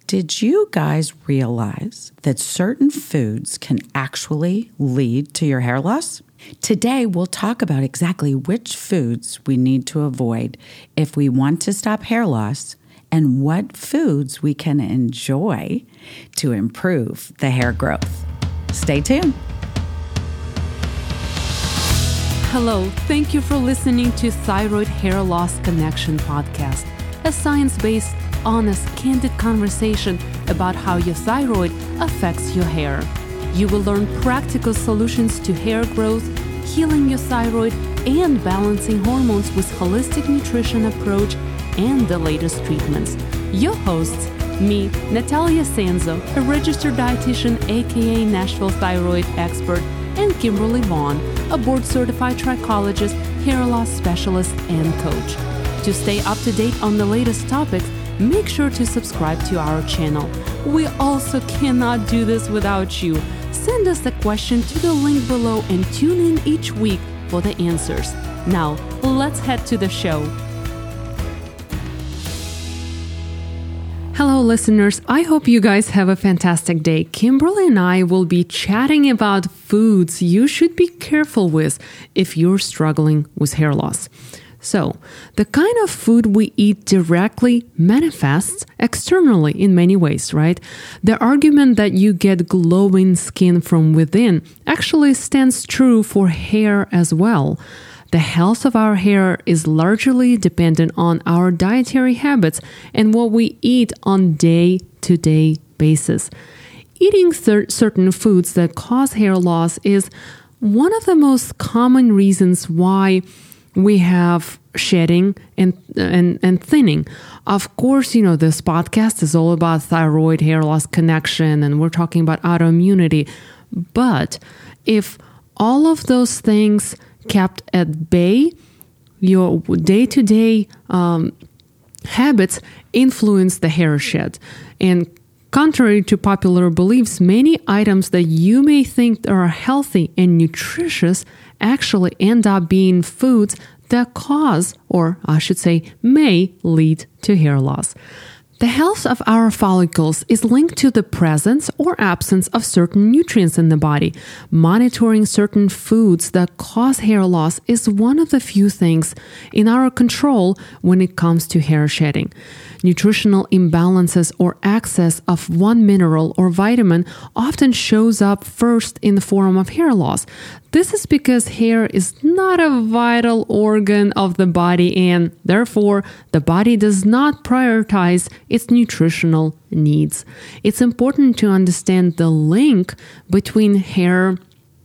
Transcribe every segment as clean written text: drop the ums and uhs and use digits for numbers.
Did you guys realize that certain foods can actually lead to your hair loss? Today, we'll talk about exactly which foods we need to avoid if we want to stop hair loss and what foods we can enjoy to improve the hair growth. Stay tuned. Hello, thank you for listening to Thyroid Hair Loss Connection podcast, a science-based, honest, candid conversation about how your thyroid affects your hair. You will learn practical solutions to hair growth, healing your thyroid, and balancing hormones with holistic nutrition approach and the latest treatments. Your hosts, me, Natalia Sanzo, a registered dietitian, aka Nashville thyroid expert, and Kimberly Vaughn, a board-certified trichologist, hair loss specialist, and coach. To stay up to date on the latest topics, make sure to subscribe to our channel. We also cannot do this without you. Send us a question to the link below and tune in each week for the answers. Now, let's head to the show. Hello, listeners. I hope you guys have a fantastic day. Kimberly and I will be chatting about foods you should be careful with if you're struggling with hair loss. So, the kind of food we eat directly manifests externally in many ways, right? The argument that you get glowing skin from within actually stands true for hair as well. The health of our hair is largely dependent on our dietary habits and what we eat on day-to-day basis. Eating certain foods that cause hair loss is one of the most common reasons why we have shedding and thinning. Of course, this podcast is all about thyroid hair loss connection, and we're talking about autoimmunity. But if all of those things kept at bay, your day-to-day habits influence the hair shed. And contrary to popular beliefs, many items that you may think are healthy and nutritious actually end up being foods that cause, or I should say, may lead to hair loss. The health of our follicles is linked to the presence or absence of certain nutrients in the body. Monitoring certain foods that cause hair loss is one of the few things in our control when it comes to hair shedding. Nutritional imbalances or excess of one mineral or vitamin often shows up first in the form of hair loss. This is because hair is not a vital organ of the body, and therefore the body does not prioritize its nutritional needs. It's important to understand the link between hair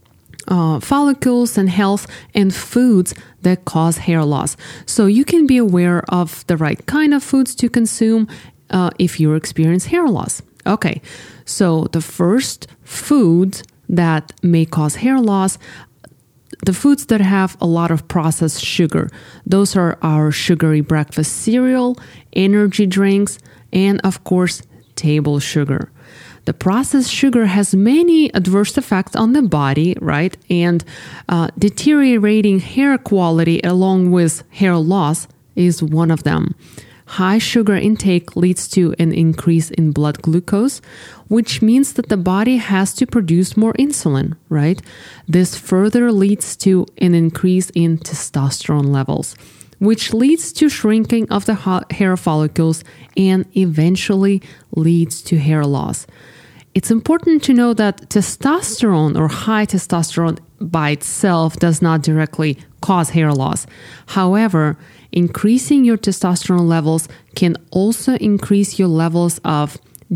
follicles and health and foods that cause hair loss, so you can be aware of the right kind of foods to consume if you experience hair loss. Okay, so the first food that may cause hair loss, the foods that have a lot of processed sugar. Those are our sugary breakfast cereal, energy drinks, and of course, table sugar. The processed sugar has many adverse effects on the body, right? And deteriorating hair quality along with hair loss is one of them. High sugar intake leads to an increase in blood glucose, which means that the body has to produce more insulin, right? This further leads to an increase in testosterone levels, which leads to shrinking of the hair follicles and eventually leads to hair loss. It's important to know that testosterone or high testosterone by itself does not directly cause hair loss. However, increasing your testosterone levels can also increase your levels of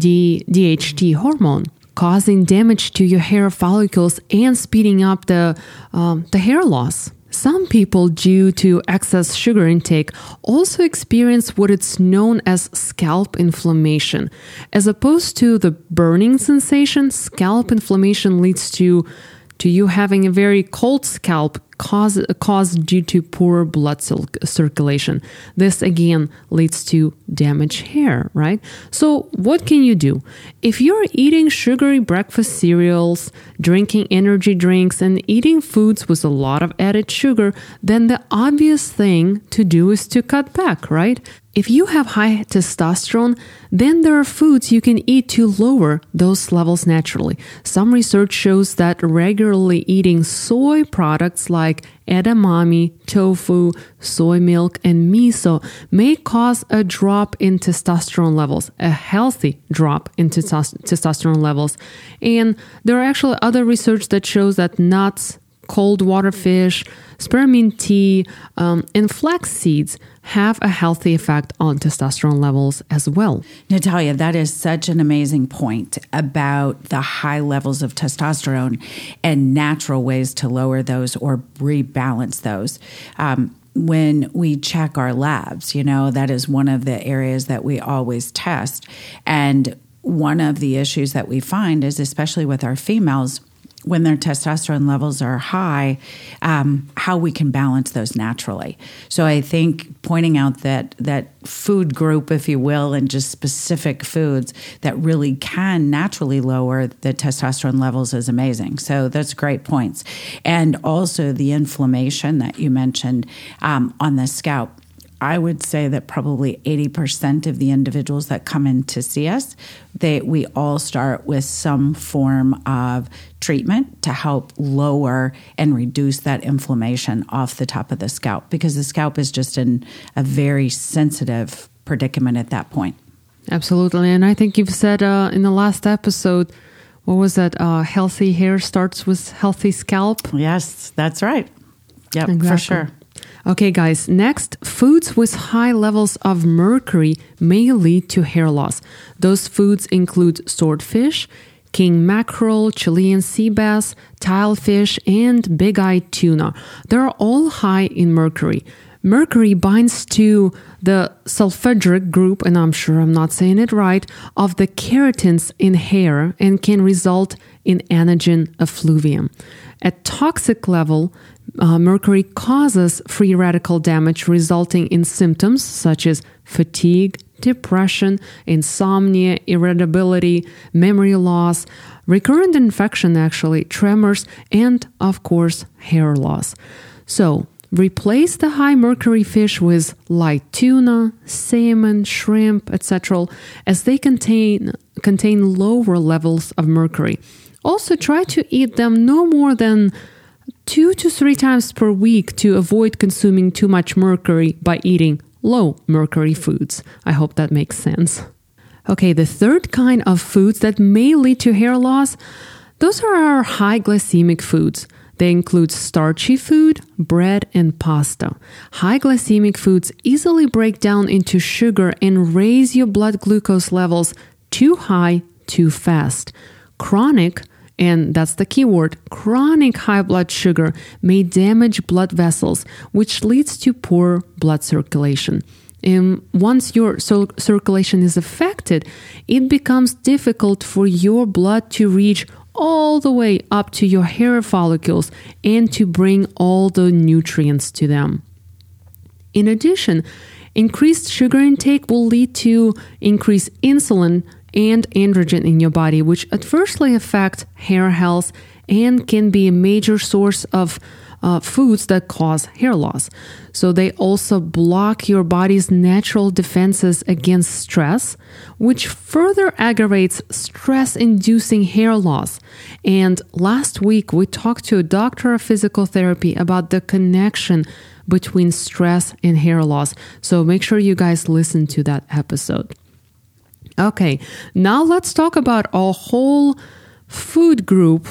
DHT hormone, causing damage to your hair follicles and speeding up the hair loss. Some people, due to excess sugar intake, also experience what is known as scalp inflammation. As opposed to the burning sensation, scalp inflammation leads to you having a very cold scalp caused due to poor blood circulation. This again leads to damaged hair, right? So what can you do? If you're eating sugary breakfast cereals, drinking energy drinks, and eating foods with a lot of added sugar, then the obvious thing to do is to cut back, right? If you have high testosterone, then there are foods you can eat to lower those levels naturally. Some research shows that regularly eating soy products like edamame, tofu, soy milk, and miso may cause a drop in testosterone levels, a healthy drop in testosterone levels. And there are actually other research that shows that nuts, cold water fish, spearmint tea, and flax seeds have a healthy effect on testosterone levels as well. Natalia, that is such an amazing point about the high levels of testosterone and natural ways to lower those or rebalance those. When we check our labs, that is one of the areas that we always test. And one of the issues that we find is, especially with our females, when their testosterone levels are high, how we can balance those naturally. So I think pointing out that food group, if you will, and just specific foods that really can naturally lower the testosterone levels is amazing. So that's great points. And also the inflammation that you mentioned on the scalp. I would say that probably 80% of the individuals that come in to see us, we all start with some form of treatment to help lower and reduce that inflammation off the top of the scalp, because the scalp is just in a very sensitive predicament at that point. Absolutely. And I think you've said in the last episode, what was that? Healthy hair starts with healthy scalp. Yes, that's right. Yep, exactly. For sure. Okay, guys, next, foods with high levels of mercury may lead to hair loss. Those foods include swordfish, king mackerel, Chilean sea bass, tilefish, and big-eyed tuna. They're all high in mercury. Mercury binds to the sulfhydric group, and I'm sure I'm not saying it right, of the keratins in hair and can result in anagen effluvium. At toxic level, mercury causes free radical damage, resulting in symptoms such as fatigue, depression, insomnia, irritability, memory loss, recurrent infection, tremors, and, of course, hair loss. So, replace the high mercury fish with light tuna, salmon, shrimp, etc., as they contain lower levels of mercury. Also, try to eat them no more than 2 to 3 times per week to avoid consuming too much mercury by eating low mercury foods. I hope that makes sense. Okay, the third kind of foods that may lead to hair loss, those are our high glycemic foods. They include starchy food, bread, and pasta. High glycemic foods easily break down into sugar and raise your blood glucose levels too high, too fast. Chronic, and that's the key word, chronic high blood sugar may damage blood vessels, which leads to poor blood circulation. And once your circulation is affected, it becomes difficult for your blood to reach all the way up to your hair follicles and to bring all the nutrients to them. In addition, increased sugar intake will lead to increased insulin and androgen in your body, which adversely affect hair health and can be a major source of foods that cause hair loss. So they also block your body's natural defenses against stress, which further aggravates stress-inducing hair loss. And last week, we talked to a doctor of physical therapy about the connection between stress and hair loss. So make sure you guys listen to that episode. Okay, now let's talk about a whole food group,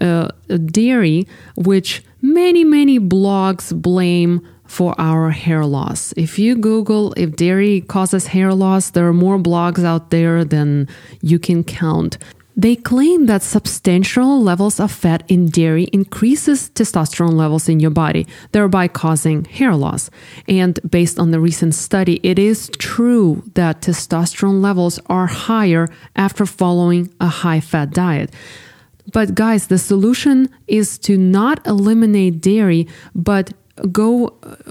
dairy, which many blogs blame for our hair loss. If you Google if dairy causes hair loss, there are more blogs out there than you can count. They claim that substantial levels of fat in dairy increases testosterone levels in your body, thereby causing hair loss. And based on the recent study, it is true that testosterone levels are higher after following a high-fat diet. But guys, the solution is to not eliminate dairy, but go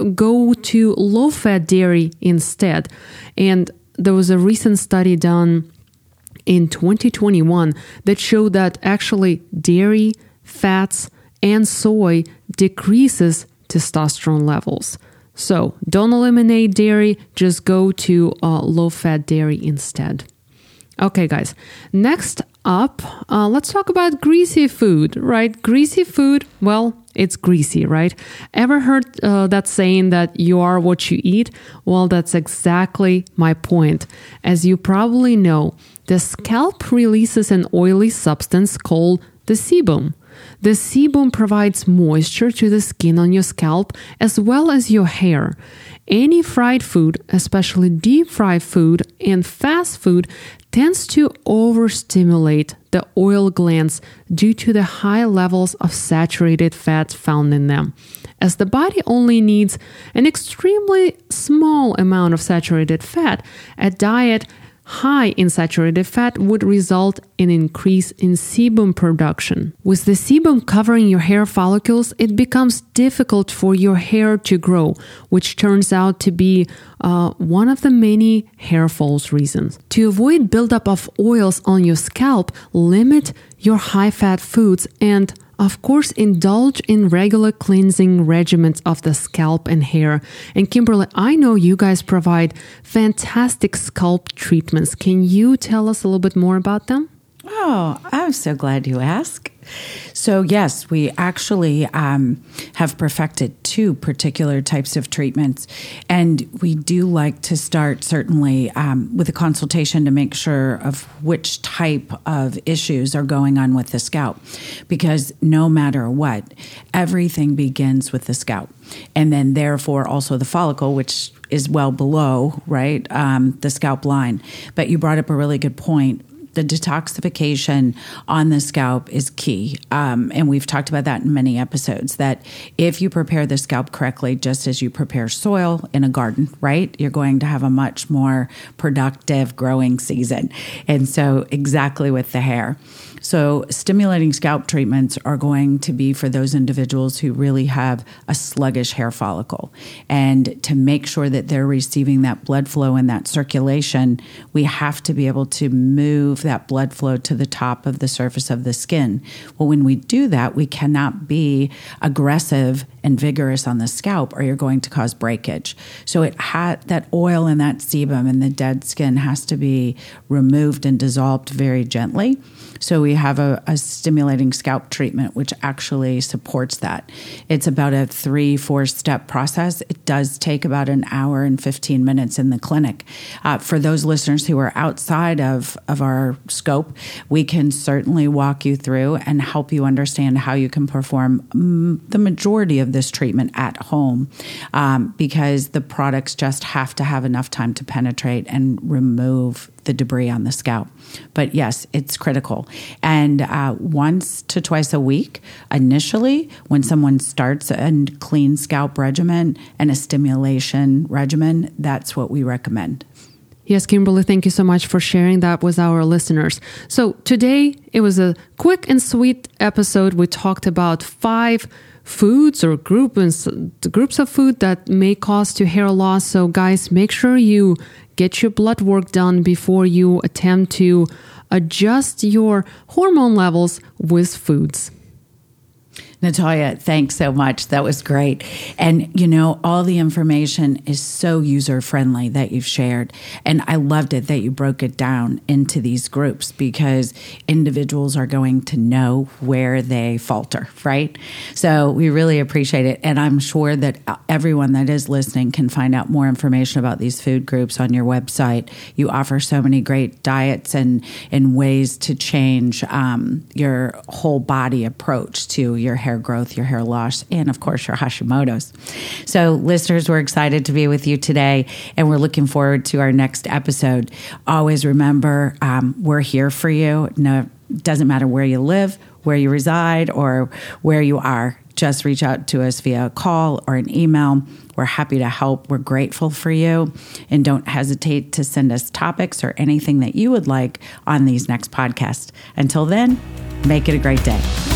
to low-fat dairy instead. And there was a recent study done in 2021 that showed that actually dairy, fats, and soy decreases testosterone levels. So don't eliminate dairy, just go to low-fat dairy instead. Okay, guys, next up, let's talk about greasy food, right? Greasy food, well, it's greasy, right? Ever heard that saying that you are what you eat? Well, that's exactly my point. As you probably know, the scalp releases an oily substance called the sebum. The sebum provides moisture to the skin on your scalp as well as your hair. Any fried food, especially deep fried food and fast food, tends to overstimulate the oil glands due to the high levels of saturated fats found in them. As the body only needs an extremely small amount of saturated fat, a diet high in saturated fat would result in an increase in sebum production. With the sebum covering your hair follicles, it becomes difficult for your hair to grow, which turns out to be one of the many hair falls reasons. To avoid buildup of oils on your scalp, limit your high-fat foods and of course, indulge in regular cleansing regimens of the scalp and hair. And Kimberly, I know you guys provide fantastic scalp treatments. Can you tell us a little bit more about them? Oh, I'm so glad you asked. So yes, we actually have perfected 2 particular types of treatments. And we do like to start certainly with a consultation to make sure of which type of issues are going on with the scalp. Because no matter what, everything begins with the scalp. And then therefore also the follicle, which is well below, right, the scalp line. But you brought up a really good point. The detoxification on the scalp is key. And we've talked about that in many episodes, that if you prepare the scalp correctly, just as you prepare soil in a garden, right, you're going to have a much more productive growing season. And so exactly with the hair. So stimulating scalp treatments are going to be for those individuals who really have a sluggish hair follicle. And to make sure that they're receiving that blood flow and that circulation, we have to be able to move that blood flow to the top of the surface of the skin. Well, when we do that, we cannot be aggressive and vigorous on the scalp, or you're going to cause breakage. So that oil and that sebum and the dead skin has to be removed and dissolved very gently. So we have a stimulating scalp treatment, which actually supports that. It's about a 3-4 step process. It does take about an hour and 15 minutes in the clinic. For those listeners who are outside of our scope, we can certainly walk you through and help you understand how you can perform the majority of this treatment at home, because the products just have to have enough time to penetrate and remove the debris on the scalp. But yes, it's critical. And once to twice a week, initially, when someone starts a clean scalp regimen and a stimulation regimen, that's what we recommend. Yes, Kimberly, thank you so much for sharing that with our listeners. So today, it was a quick and sweet episode. We talked about 5 foods or groups of food that may cause to hair loss. So guys, make sure you get your blood work done before you attempt to adjust your hormone levels with foods. Natalia, thanks so much. That was great. And, all the information is so user-friendly that you've shared. And I loved it that you broke it down into these groups, because individuals are going to know where they falter, right? So we really appreciate it. And I'm sure that everyone that is listening can find out more information about these food groups on your website. You offer so many great diets and ways to change your whole body approach to your hair growth, your hair loss, and of course your Hashimoto's. So listeners, we're excited to be with you today, and we're looking forward to our next episode. Always remember, we're here for you. No, doesn't matter where you live, where you reside, or where you are. Just reach out to us via a call or an email. We're happy to help. We're grateful for you. And don't hesitate to send us topics or anything that you would like on these next podcasts. Until then, make it a great day.